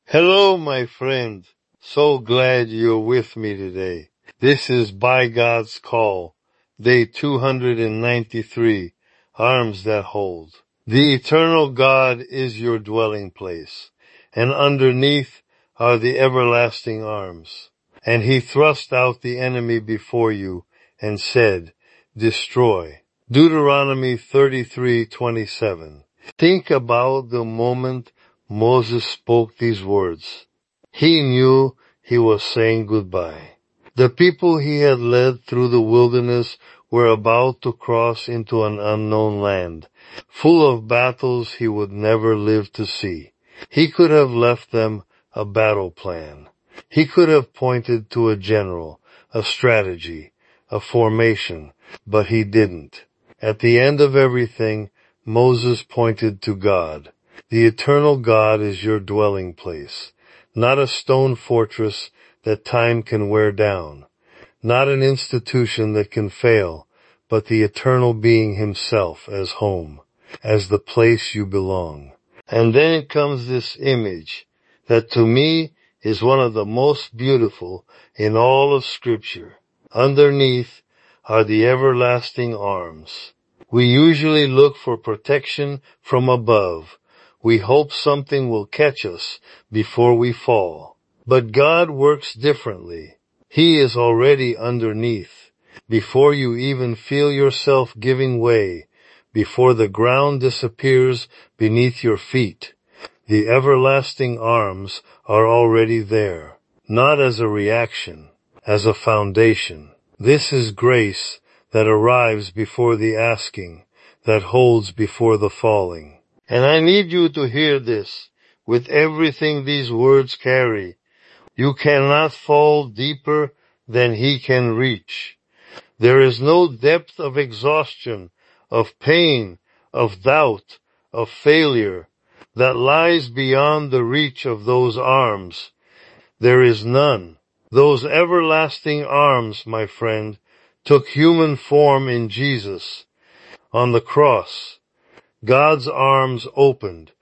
Hello, my friend. So glad you're with me today. This is By God's Call, day 293, Arms That Hold. The eternal God is your dwelling place, and underneath are the everlasting arms. And he thrust out the enemy before you and said, Destroy. Deuteronomy 33:27. Think about the moment Moses spoke these words. He knew he was saying goodbye. The people he had led through the wilderness were about to cross into an unknown land, full of battles he would never live to see. He could have left them a battle plan. He could have pointed to a general, a strategy, a formation, but he didn't. At the end of everything, Moses pointed to God. The eternal God is your dwelling place, not a stone fortress that time can wear down, not an institution that can fail, but the eternal being himself as home, as the place you belong. And then comes this image that to me is one of the most beautiful in all of Scripture. Underneath are the everlasting arms. We usually look for protection from above. We hope something will catch us before we fall. But God works differently. He is already underneath. Before you even feel yourself giving way, before the ground disappears beneath your feet, the everlasting arms are already there. Not as a reaction, as a foundation. This is grace that arrives before the asking, that holds before the falling. And I need you to hear this with everything these words carry. You cannot fall deeper than he can reach. There is no depth of exhaustion, of pain, of doubt, of failure that lies beyond the reach of those arms. There is none. Those everlasting arms, my friend, took human form in Jesus. On the cross, God's arms opened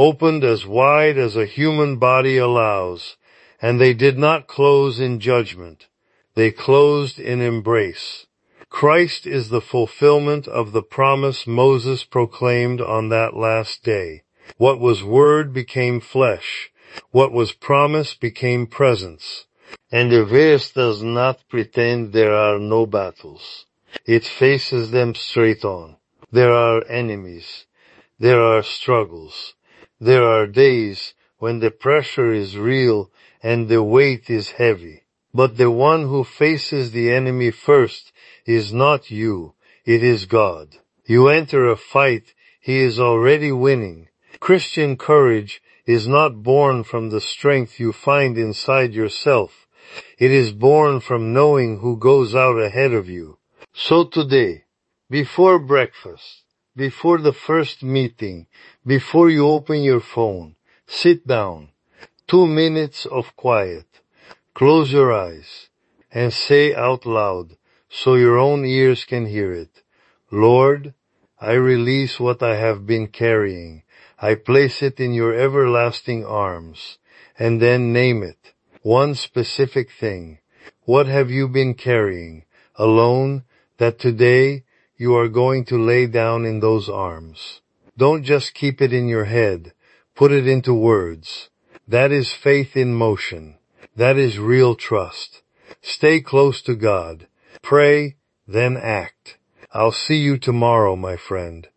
as wide as a human body allows, and they did not close in judgment. They closed in embrace. Christ is the fulfillment of the promise Moses proclaimed on that last day. What was word became flesh. What was promise became presence. And the verse does not pretend there are no battles. It faces them straight on. There are enemies. There are struggles. There are days when the pressure is real and the weight is heavy. But the one who faces the enemy first is not you. It is God. You enter a fight, he is already winning. Christian courage is not born from the strength you find inside yourself. It is born from knowing who goes out ahead of you. So today, before breakfast, before the first meeting, before you open your phone, sit down. 2 minutes of quiet. Close your eyes and say out loud so your own ears can hear it. Lord, I release what I have been carrying. I place it in your everlasting arms. And then name it. One specific thing. What have you been carrying? Alone, that today you are going to lay down in those arms. Don't just keep it in your head. Put it into words. That is faith in motion. That is real trust. Stay close to God. Pray, then act. I'll see you tomorrow, my friend.